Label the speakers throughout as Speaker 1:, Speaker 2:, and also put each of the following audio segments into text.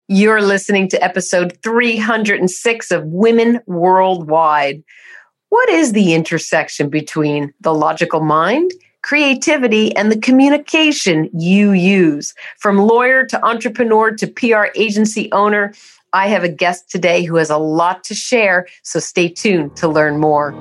Speaker 1: You're listening to episode 306 of Women Worldwide. What is the intersection between the logical mind, creativity, and the communication you use? From lawyer to entrepreneur to PR agency owner, I have a guest today who has a lot to share, so stay tuned to learn more.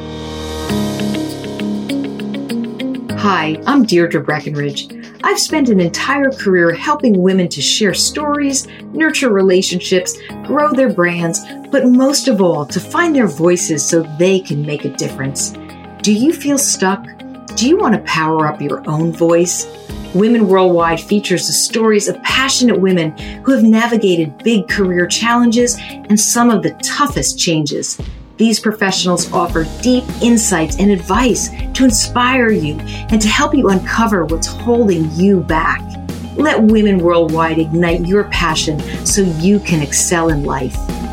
Speaker 1: Hi, I'm Deirdre Breckenridge. I've spent an entire career helping women to share stories, nurture relationships, grow their brands, but most of all, to find their voices so they can make a difference. Do you feel stuck? Do you want to power up your own voice? Women Worldwide features the stories of passionate women who have navigated big career challenges and some of the toughest changes. These professionals offer deep insights and advice to inspire you and to help you uncover what's holding you back. Let Women Worldwide ignite your passion so you can excel in life.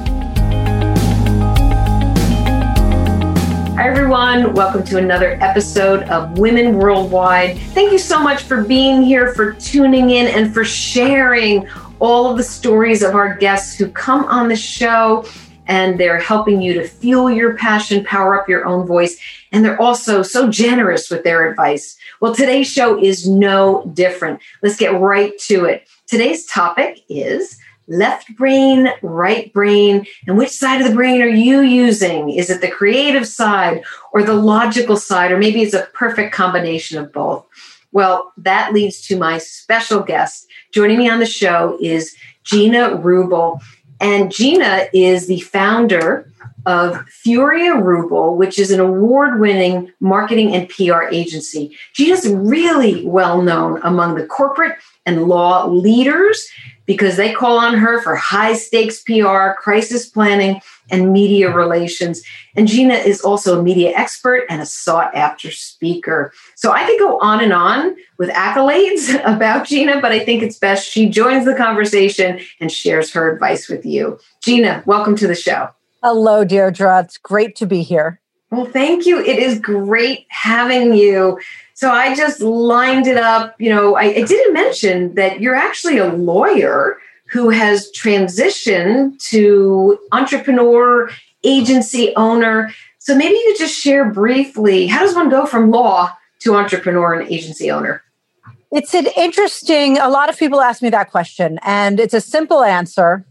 Speaker 1: Hi, everyone. Welcome to another episode of Women Worldwide. Thank you so much for being here, for tuning in, and for sharing all of the stories of our guests who come on the show. And they're helping you to fuel your passion, power up your own voice. And they're also so generous with their advice. Well, today's show is no different. Let's get right to it. Today's topic is left brain, right brain, and which side of the brain are you using? Is it the creative side or the logical side, or maybe it's a perfect combination of both? Well, that leads to my special guest. Joining me on the show is Gina Rubel. And Gina is the founder of Furia Rubel, which is an award-winning marketing and PR agency. Gina's really well known among the corporate and law leaders because they call on her for high-stakes PR, crisis planning, and media relations. And Gina is also a media expert and a sought-after speaker. So I could go on and on with accolades about Gina, but I think it's best she joins the conversation and shares her advice with you. Gina, welcome to the show.
Speaker 2: Hello, Deirdre. It's great to be here.
Speaker 1: Well, thank you. It is great having you. So I just lined it up. You know, I didn't mention that you're actually a lawyer who has transitioned to entrepreneur, agency owner. So maybe you could just share briefly, how does one go from law to entrepreneur and agency owner?
Speaker 2: It's an interesting, a lot of people ask me that question, and it's a simple answer.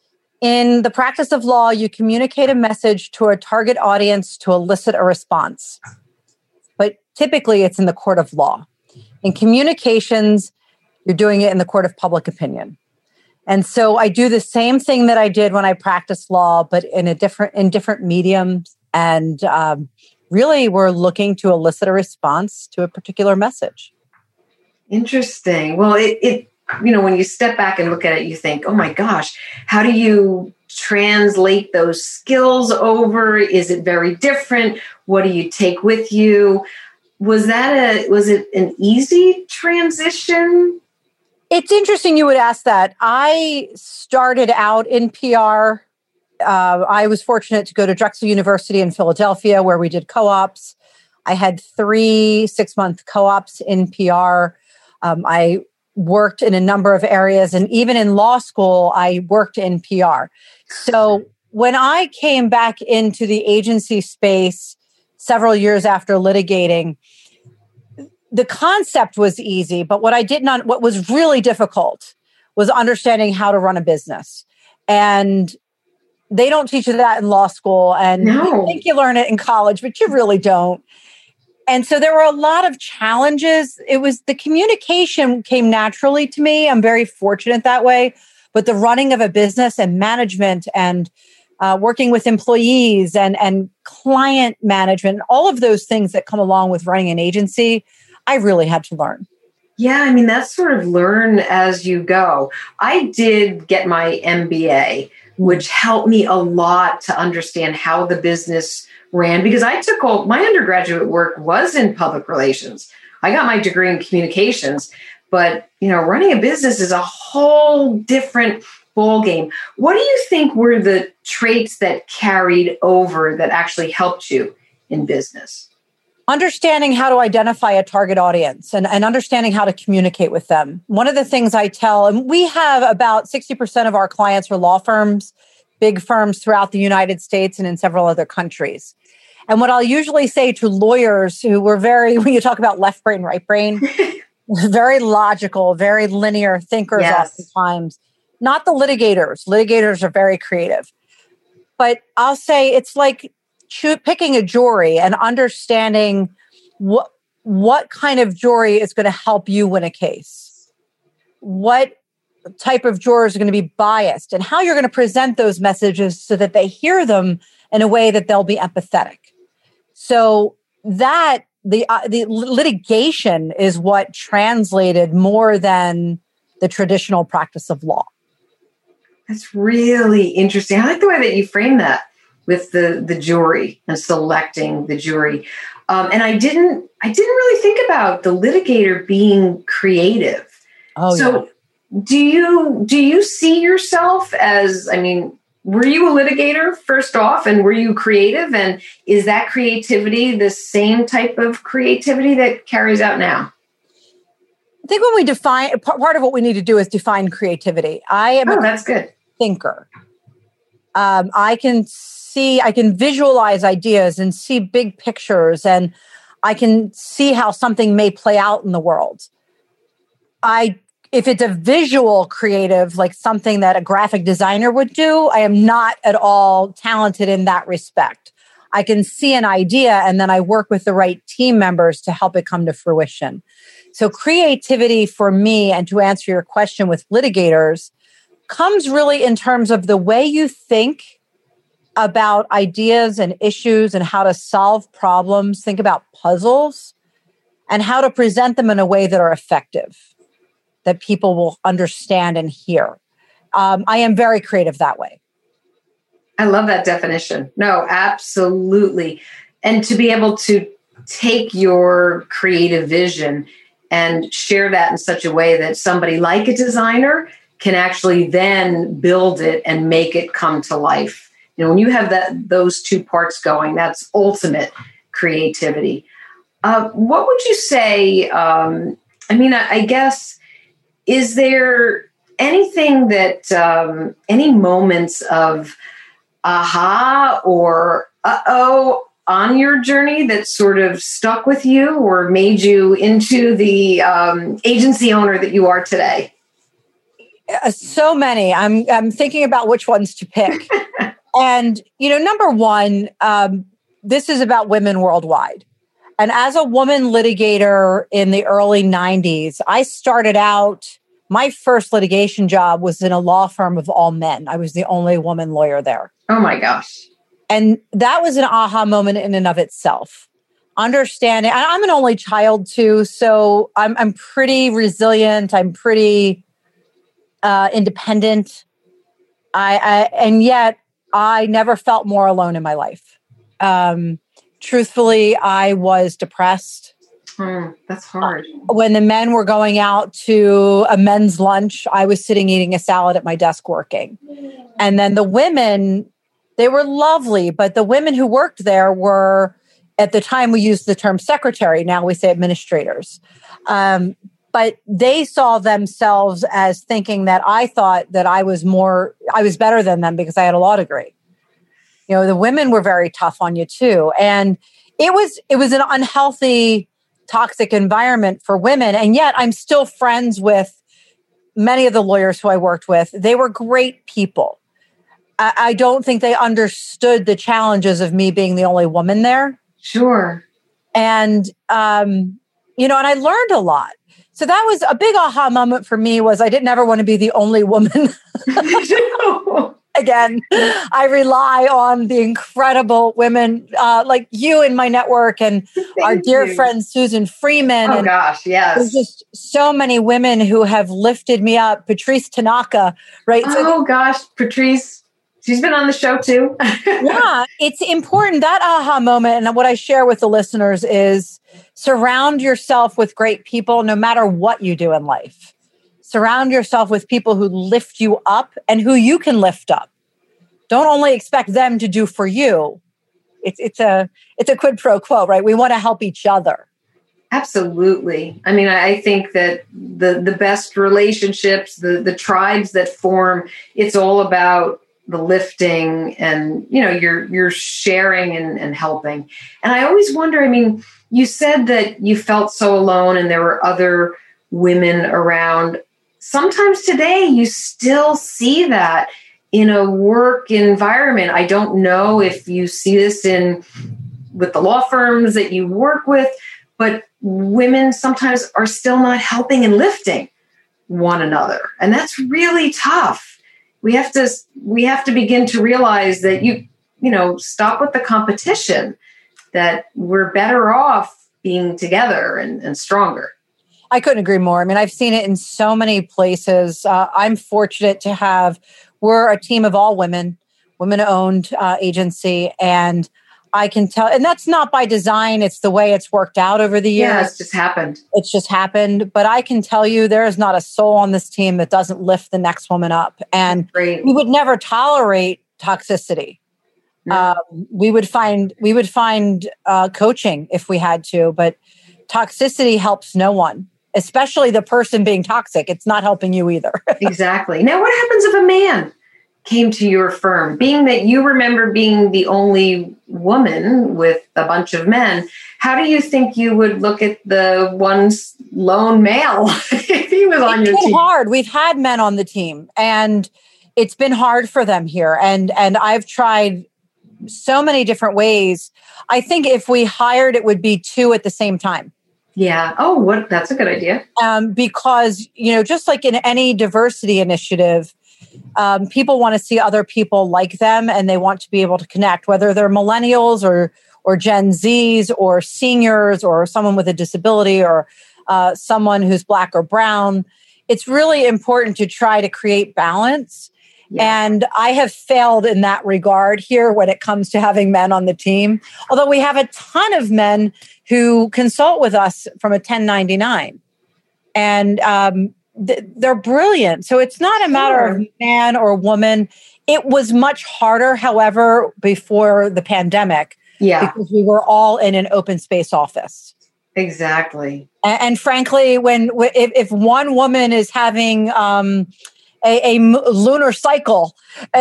Speaker 2: In the practice of law, you communicate a message to a target audience to elicit a response. But typically, it's in the court of law. In communications, you're doing it in the court of public opinion. And so I do the same thing that I did when I practiced law, but in different mediums. And really, we're looking to elicit a response to a particular message.
Speaker 1: Interesting. Well, it when you step back and look at it, you think, oh my gosh, how do you translate those skills over? Is it very different? What do you take with you? Was it an easy transition?
Speaker 2: It's interesting you would ask that. I started out in PR. I was fortunate to go to Drexel University in Philadelphia, where we did co-ops. I had 3 6-month co-ops in PR. I worked in a number of areas, and even in law school, I worked in PR. So when I came back into the agency space several years after litigating, the concept was easy, but what was really difficult was understanding how to run a business. And they don't teach you that in law school. And you think you learn it in college, but you really don't. And so there were a lot of challenges. It was the communication came naturally to me. I'm very fortunate that way. But the running of a business and management and working with employees and client management, all of those things that come along with running an agency, I really had to learn.
Speaker 1: Yeah, I mean, that's sort of learn as you go. I did get my MBA, which helped me a lot to understand how the business ran, because I took all my undergraduate work was in public relations. I got my degree in communications, but running a business is a whole different ballgame. What do you think were the traits that carried over that actually helped you in business?
Speaker 2: Understanding how to identify a target audience and understanding how to communicate with them. One of the things I tell, and we have about 60% of our clients are law firms, big firms throughout the United States and in several other countries. And what I'll usually say to lawyers who were when you talk about left brain, right brain, very logical, very linear thinkers oftentimes, not the litigators. Litigators are very creative. But I'll say it's like picking a jury and understanding what kind of jury is going to help you win a case. What type of jurors are going to be biased and how you're going to present those messages so that they hear them in a way that they'll be empathetic. So that the litigation is what translated more than the traditional practice of law.
Speaker 1: That's really interesting. I like the way that you frame that with the jury and selecting the jury. And I didn't really think about the litigator being creative.
Speaker 2: Oh,
Speaker 1: so
Speaker 2: yeah.
Speaker 1: Do you see yourself as, were you a litigator first off, and were you creative? And is that creativity the same type of creativity that carries out now?
Speaker 2: I think when we define, part of what we need to do is define creativity. I am
Speaker 1: that's good.
Speaker 2: Thinker. I can visualize ideas and see big pictures, and I can see how something may play out in the world. If it's a visual creative, like something that a graphic designer would do, I am not at all talented in that respect. I can see an idea and then I work with the right team members to help it come to fruition. So creativity for me, and to answer your question with litigators, comes really in terms of the way you think about ideas and issues and how to solve problems, think about puzzles, and how to present them in a way that are effective, that people will understand and hear. I am very creative that way.
Speaker 1: I love that definition. No, absolutely. And to be able to take your creative vision and share that in such a way that somebody like a designer can actually then build it and make it come to life. When you have those two parts going, that's ultimate creativity. What would you say? I guess, is there anything that, any moments of aha or uh-oh on your journey that sort of stuck with you or made you into the agency owner that you are today?
Speaker 2: So many. I'm thinking about which ones to pick. And, number one, this is about women worldwide. And as a woman litigator in the early 90s, I started out, my first litigation job was in a law firm of all men. I was the only woman lawyer there.
Speaker 1: Oh my gosh.
Speaker 2: And that was an aha moment in and of itself. Understanding, I'm an only child too, so I'm pretty resilient. I'm pretty independent. And yet I never felt more alone in my life. Truthfully, I was depressed.
Speaker 1: That's hard.
Speaker 2: When the men were going out to a men's lunch, I was sitting eating a salad at my desk working. And then the women, they were lovely, but the women who worked there were, at the time we used the term secretary, now we say administrators. But they saw themselves as thinking that I thought that I was better than them because I had a law degree. The women were very tough on you too. And it was an unhealthy, toxic environment for women. And yet I'm still friends with many of the lawyers who I worked with. They were great people. I don't think they understood the challenges of me being the only woman there.
Speaker 1: Sure.
Speaker 2: And, and I learned a lot. So that was a big aha moment for me, was I didn't ever want to be the only woman. Again, I rely on the incredible women like you in my network and our dear friend Susan Freeman.
Speaker 1: Oh, gosh, yes.
Speaker 2: There's just so many women who have lifted me up. Patrice Tanaka, right?
Speaker 1: Gosh, Patrice. She's been on the show too.
Speaker 2: Yeah, it's important. That aha moment, and what I share with the listeners is surround yourself with great people no matter what you do in life. Surround yourself with people who lift you up and who you can lift up. Don't only expect them to do for you. It's a quid pro quo, right? We want to help each other.
Speaker 1: Absolutely. I mean, I think that the best relationships, the tribes that form, it's all about the lifting and, you're sharing and helping. And I always wonder, I mean, you said that you felt so alone and there were other women around. Sometimes today you still see that in a work environment. I don't know if you see this with the law firms that you work with, but women sometimes are still not helping and lifting one another. And that's really tough. We have to begin to realize that stop with the competition, that we're better off being together and stronger.
Speaker 2: I couldn't agree more. I mean, I've seen it in so many places. I'm fortunate to we're a team of all women-owned agency. And I can tell, and that's not by design. It's the way it's worked out over the years.
Speaker 1: Yeah, it's just happened.
Speaker 2: But I can tell you there is not a soul on this team that doesn't lift the next woman up. And we would never tolerate toxicity. No. We would find coaching if we had to, but toxicity helps no one, especially the person being toxic. It's not helping you either.
Speaker 1: Exactly. Now, what happens if a man came to your firm, being that you remember being the only woman with a bunch of men? How do you think you would look at the one lone male if he was on your team? It's been
Speaker 2: hard. We've had men on the team and it's been hard for them here. And I've tried so many different ways. I think if we hired, it would be 2 at the same time.
Speaker 1: Yeah. Oh, that's a good idea.
Speaker 2: Because, just like in any diversity initiative, people want to see other people like them and they want to be able to connect, whether they're millennials or Gen Zs or seniors or someone with a disability or someone who's Black or brown. It's really important to try to create balance. Yeah. And I have failed in that regard here when it comes to having men on the team, although we have a ton of men who consult with us from a 1099. And they're brilliant. So it's not a matter of man or woman. It was much harder, however, before the pandemic.
Speaker 1: Yeah.
Speaker 2: Because we were all in an open space office.
Speaker 1: Exactly.
Speaker 2: And frankly, if one woman is having a lunar cycle,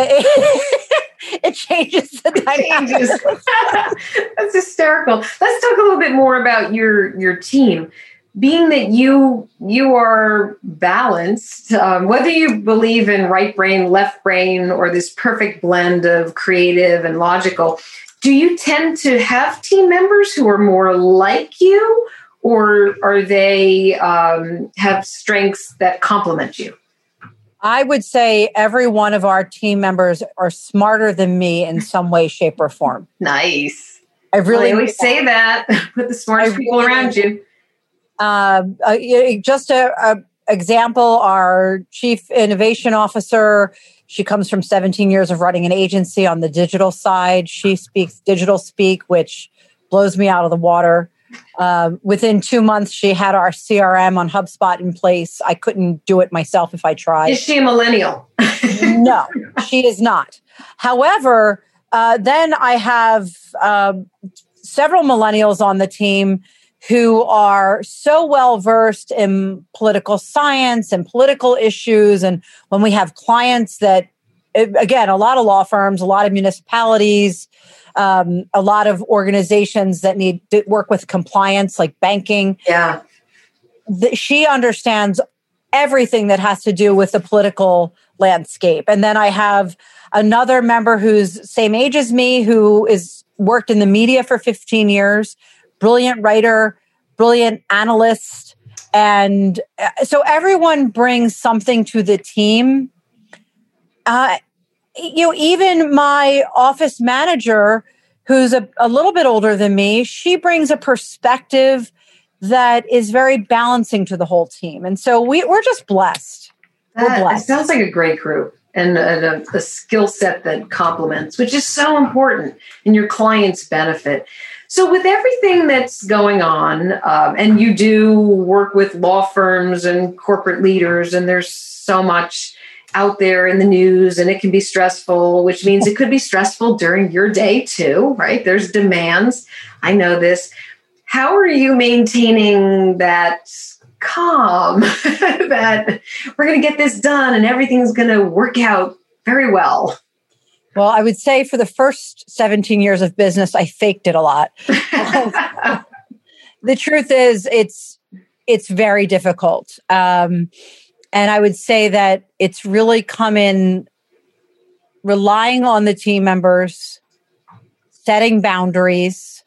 Speaker 2: it changes the dynamic.
Speaker 1: That's hysterical. Let's talk a little bit more about your team. Being that you are balanced, whether you believe in right brain, left brain, or this perfect blend of creative and logical, do you tend to have team members who are more like you, or are they have strengths that complement you?
Speaker 2: I would say every one of our team members are smarter than me in some way, shape, or form.
Speaker 1: Nice.
Speaker 2: I
Speaker 1: always say that. Put the smartest people around you.
Speaker 2: Just a example, our chief innovation officer, she comes from 17 years of running an agency on the digital side. She speaks digital speak, which blows me out of the water. Within 2 months, she had our CRM on HubSpot in place. I couldn't do it myself if I tried.
Speaker 1: Is she a millennial?
Speaker 2: No, she is not. However, then I have several millennials on the team who are so well versed in political science and political issues. And when we have clients that, again, a lot of law firms, a lot of municipalities, a lot of organizations that need to work with compliance, like banking.
Speaker 1: Yeah.
Speaker 2: She understands everything that has to do with the political landscape. And then I have another member who's same age as me, who is worked in the media for 15 years, brilliant writer, brilliant analyst. And so everyone brings something to the team. Even my office manager, who's a little bit older than me, she brings a perspective that is very balancing to the whole team. And so we're just blessed. We're blessed.
Speaker 1: It sounds like a great group and a skill set that complements, which is so important in your client's benefit. So with everything that's going on, and you do work with law firms and corporate leaders, and there's so much out there in the news and it can be stressful, which means it could be stressful during your day too, right? There's demands. I know this. How are you maintaining that calm that we're going to get this done and everything's going to work out very well?
Speaker 2: Well, I would say for the first 17 years of business, I faked it a lot. The truth is, it's very difficult. And I would say that it's really come in relying on the team members, setting boundaries.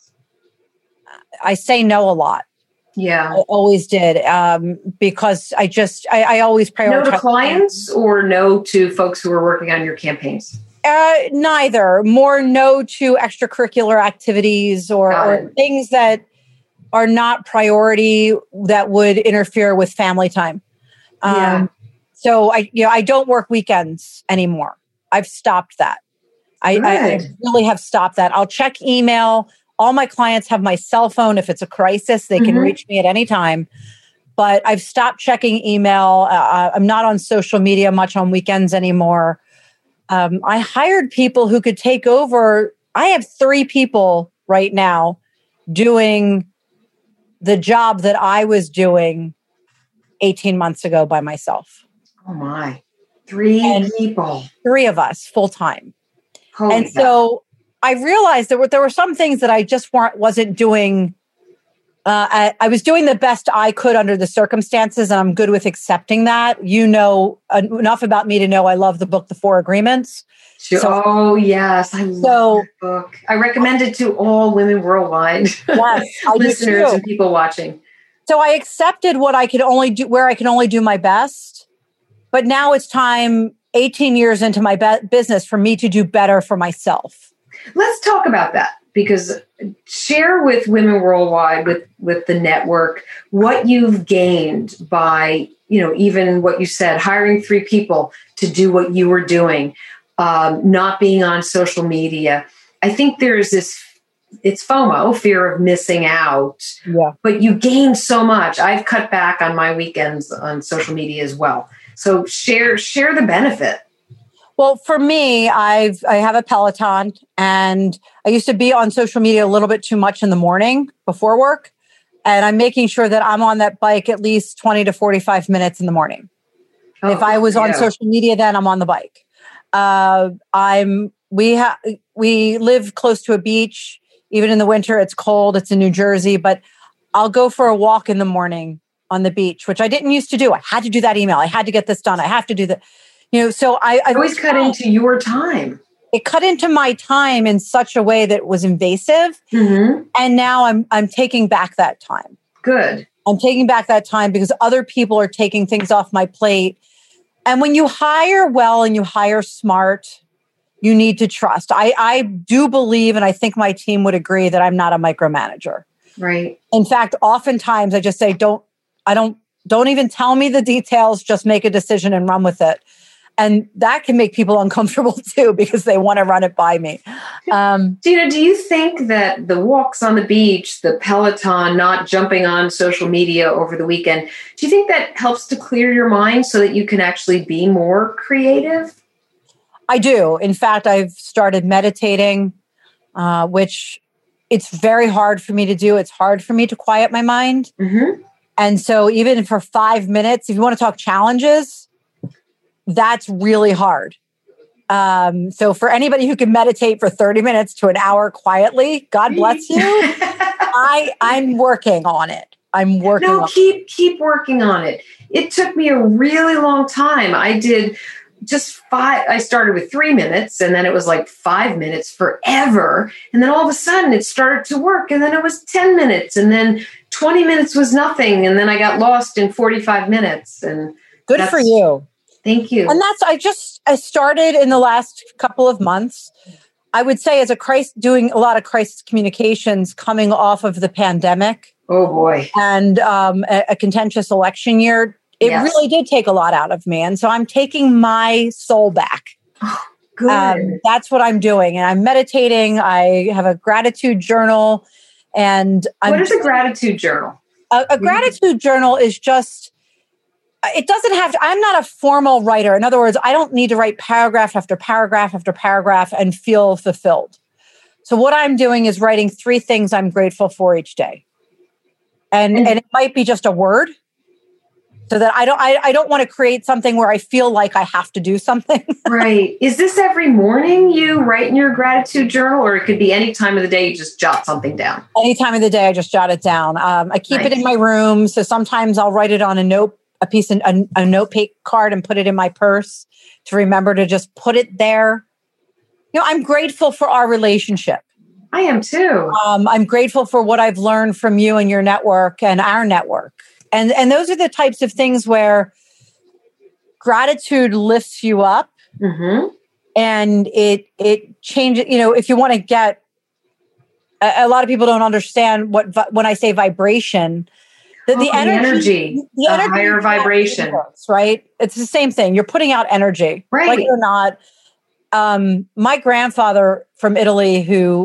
Speaker 2: I say no a lot.
Speaker 1: Yeah.
Speaker 2: I always did because I always prioritize.
Speaker 1: No to clients or no to folks who are working on your campaigns?
Speaker 2: Neither. More no to extracurricular activities or things that are not priority that would interfere with family time. So I don't work weekends anymore. I've stopped that. I really have stopped that. I'll check email. All my clients have my cell phone. If it's a crisis, they can reach me at any time. But I've stopped checking email. I'm not on social media much on weekends anymore. I hired people who could take over. I have 3 people right now doing the job that I was doing 18 months ago by myself.
Speaker 1: Oh my, 3 people.
Speaker 2: 3 of us full time.
Speaker 1: Holy
Speaker 2: so I realized there were some things that I just wasn't doing. I was doing the best I could under the circumstances, and I'm good with accepting that. You know enough about me to know I love the book, The 4 Agreements.
Speaker 1: Oh, yes. I love that book. I recommend it to all women worldwide.
Speaker 2: Yes,
Speaker 1: listeners and people watching.
Speaker 2: So I accepted what I could only do, where I can only do my best. But now it's time, 18 years into my business, for me to do better for myself.
Speaker 1: Let's talk about that, because share with Women Worldwide, with the network, what you've gained by, even what you said, hiring 3 people to do what you were doing, not being on social media. I think there's it's FOMO, fear of missing out, but you gain so much. I've cut back on my weekends on social media as well. So share the benefit.
Speaker 2: Well, for me, I have a Peloton, and I used to be on social media a little bit too much in the morning before work. And I'm making sure that I'm on that bike at least 20 to 45 minutes in the morning. If I was on social media, then I'm on the bike. We live close to a beach. Even in the winter, it's cold. It's in New Jersey, but I'll go for a walk in the morning on the beach, which I didn't used to do. I had to do that email. I had to get this done. I have to do that. So I
Speaker 1: always cut into your time.
Speaker 2: It cut into my time in such a way that was invasive. And now I'm taking back that time.
Speaker 1: Good.
Speaker 2: I'm taking back that time because other people are taking things off my plate. And when you hire well and you hire smart, you need to trust. I do believe, and I think my team would agree, that I'm not a micromanager.
Speaker 1: Right.
Speaker 2: In fact, oftentimes I just say, don't even tell me the details, just make a decision and run with it. And that can make people uncomfortable too, because they want to run it by me.
Speaker 1: Gina, do you think that the walks on the beach, the Peloton, not jumping on social media over the weekend, do you think that helps to clear your mind so that you can actually be more creative?
Speaker 2: I do. In fact, I've started meditating, which it's very hard for me to do. It's hard for me to quiet my mind. And so even for 5 minutes, if you want to talk challenges, that's really hard. So for anybody who can meditate for 30 minutes to an hour quietly, God bless you. I'm working on it. Keep
Speaker 1: working on it. It took me a really long time. I did I started with 3 minutes, and then it was like 5 minutes forever. And then all of a sudden it started to work, and then it was 10 minutes, and then 20 minutes was nothing. And then I got lost in 45 minutes. And
Speaker 2: good for you.
Speaker 1: Thank you.
Speaker 2: And I started in the last couple of months. I would say doing a lot of crisis communications coming off of the pandemic.
Speaker 1: Oh boy.
Speaker 2: And a contentious election year. It really did take a lot out of me. And so I'm taking my soul back.
Speaker 1: Oh, good.
Speaker 2: That's what I'm doing. And I'm meditating. I have a gratitude journal. And
Speaker 1: what is a gratitude journal?
Speaker 2: A gratitude journal is just, It doesn't have to, I'm not a formal writer. In other words, I don't need to write paragraph after paragraph after paragraph and feel fulfilled. So what I'm doing is writing 3 things I'm grateful for each day. And it might be just a word, so that I don't want to create something where I feel like I have to do something.
Speaker 1: Right. Is this every morning you write in your gratitude journal, or it could be any time of the day you just jot something down?
Speaker 2: Any time of the day, I just jot it down. I keep it in my room. So sometimes I'll write it on a note card and put it in my purse to remember to just put it there. I'm grateful for our relationship.
Speaker 1: I am too.
Speaker 2: I'm grateful for what I've learned from you and your network and our network. And those are the types of things where gratitude lifts you up, and it changes. If you want to get, a lot of people don't understand when I say vibration, the energy, the
Speaker 1: higher vibration,
Speaker 2: right? It's the same thing. You're putting out energy,
Speaker 1: right?
Speaker 2: Like it or not. My grandfather from Italy,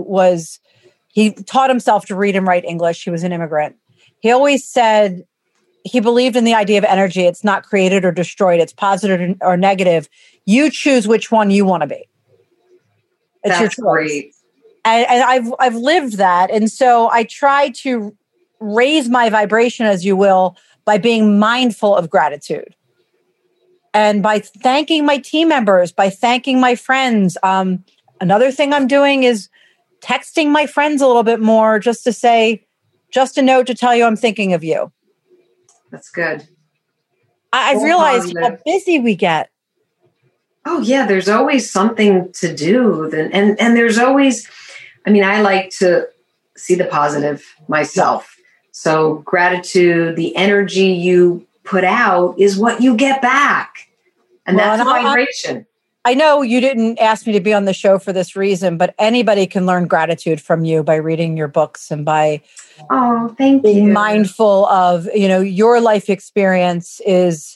Speaker 2: he taught himself to read and write English. He was an immigrant. He always said, he believed in the idea of energy. It's not created or destroyed. It's positive or negative. You choose which one you want to be. It's your choice. Great. And I've lived that. And so I try to raise my vibration, as you will, by being mindful of gratitude. And by thanking my team members, by thanking my friends. Another thing I'm doing is texting my friends a little bit more, just to say, just a note to tell you I'm thinking of you.
Speaker 1: That's good.
Speaker 2: I've realized how busy we get.
Speaker 1: Oh, yeah. There's always something to do. And there's always, I like to see the positive myself. Yeah. So gratitude, the energy you put out is what you get back. And that's a vibration.
Speaker 2: I know you didn't ask me to be on the show for this reason, but anybody can learn gratitude from you by reading your books and by being mindful of, your life experience is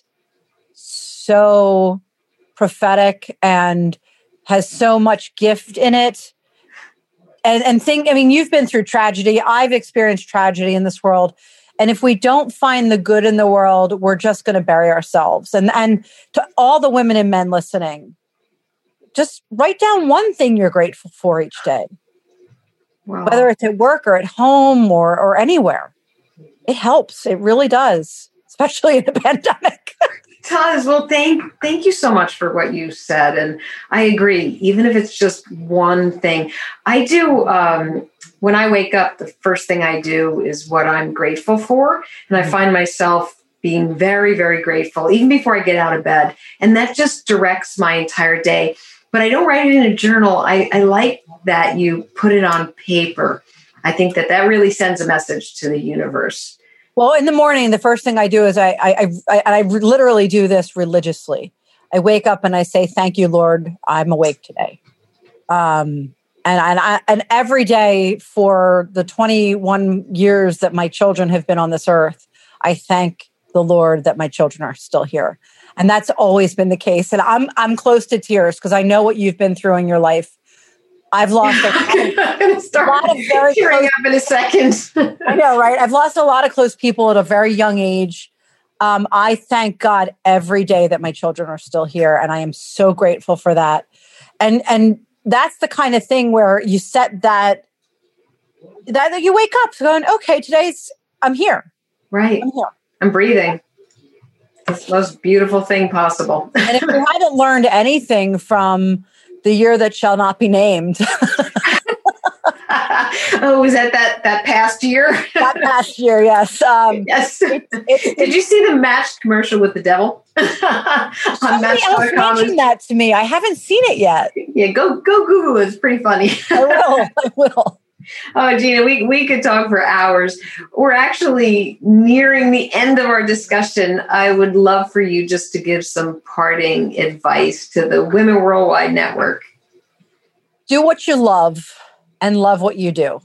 Speaker 2: so prophetic and has so much gift in it. You've been through tragedy. I've experienced tragedy in this world. And if we don't find the good in the world, we're just going to bury ourselves. And to all the women and men listening, just write down one thing you're grateful for each day. Wow. Whether it's at work or at home or anywhere. It helps. It really does, especially in a pandemic.
Speaker 1: It does. Well, thank you so much for what you said. And I agree, even if it's just one thing. I do, when I wake up, the first thing I do is what I'm grateful for. And I find myself being very, very grateful, even before I get out of bed. And that just directs my entire day. But I don't write it in a journal. I like that you put it on paper. I think that really sends a message to the universe.
Speaker 2: Well, in the morning, the first thing I do is I literally do this religiously. I wake up and I say, "Thank you, Lord, I'm awake today." And every day for the 21 years that my children have been on this earth, I thank the Lord that my children are still here. And that's always been the case. And I'm close to tears because I know what you've been through in your life. I've lost a lot of very
Speaker 1: tearing up in a second.
Speaker 2: I know, right? I've lost a lot of close people at a very young age. I thank God every day that my children are still here, and I am so grateful for that. And that's the kind of thing where you set that you wake up going, okay, I'm here.
Speaker 1: Right.
Speaker 2: I'm here.
Speaker 1: I'm breathing. It's the most beautiful thing possible.
Speaker 2: And if you haven't learned anything from the year that shall not be named.
Speaker 1: Oh, was that past year?
Speaker 2: That past year, yes.
Speaker 1: Yes. Did you see the Matched commercial with the devil?
Speaker 2: Somebody else mentioned that to me. I haven't seen it yet.
Speaker 1: Yeah, go Google it. It's pretty funny.
Speaker 2: I will.
Speaker 1: Oh, Gina, we could talk for hours. We're actually nearing the end of our discussion. I would love for you just to give some parting advice to the Women Worldwide Network.
Speaker 2: Do what you love and love what you do.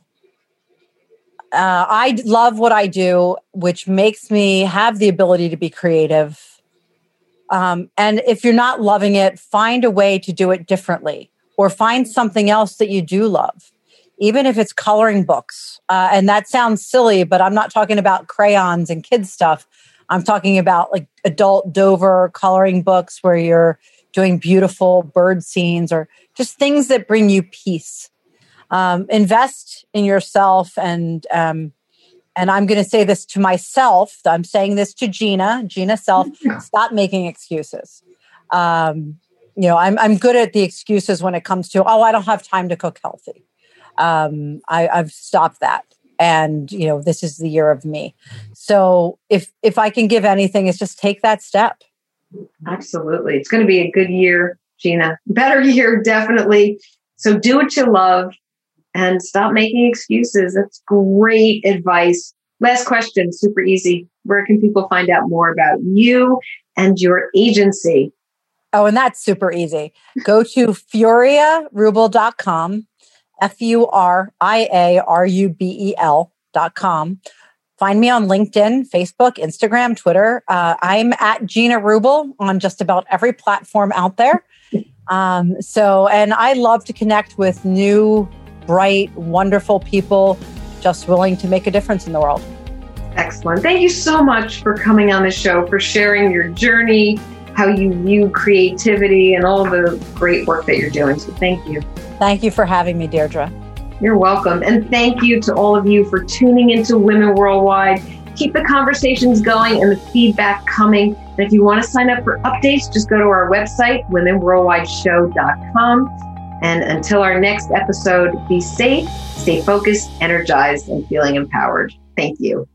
Speaker 2: I love what I do, which makes me have the ability to be creative. And if you're not loving it, find a way to do it differently or find something else that you do love. Even if it's coloring books. And that sounds silly, but I'm not talking about crayons and kids stuff. I'm talking about like adult Dover coloring books where you're doing beautiful bird scenes or just things that bring you peace. Invest in yourself. And I'm going to say this to myself. I'm saying this to Gina self, stop making excuses. I'm good at the excuses when it comes to, I don't have time to cook healthy. I've stopped that. And, this is the year of me. So if I can give anything, it's just take that step.
Speaker 1: Absolutely. It's going to be a good year, Gina. Better year, definitely. So do what you love and stop making excuses. That's great advice. Last question, super easy. Where can people find out more about you and your agency?
Speaker 2: Oh, and that's super easy. Go to FuriaRubel.com. FuriaRubel.com. Find me on LinkedIn, Facebook, Instagram, Twitter. I'm at Gina Rubel on just about every platform out there. And I love to connect with new, bright, wonderful people just willing to make a difference in the world.
Speaker 1: Excellent. Thank you so much for coming on the show, for sharing your journey, how you view creativity, and all the great work that you're doing. So thank you.
Speaker 2: Thank you for having me, Deirdre.
Speaker 1: You're welcome. And thank you to all of you for tuning into Women Worldwide. Keep the conversations going and the feedback coming. And if you want to sign up for updates, just go to our website, womenworldwideshow.com. And until our next episode, be safe, stay focused, energized, and feeling empowered. Thank you.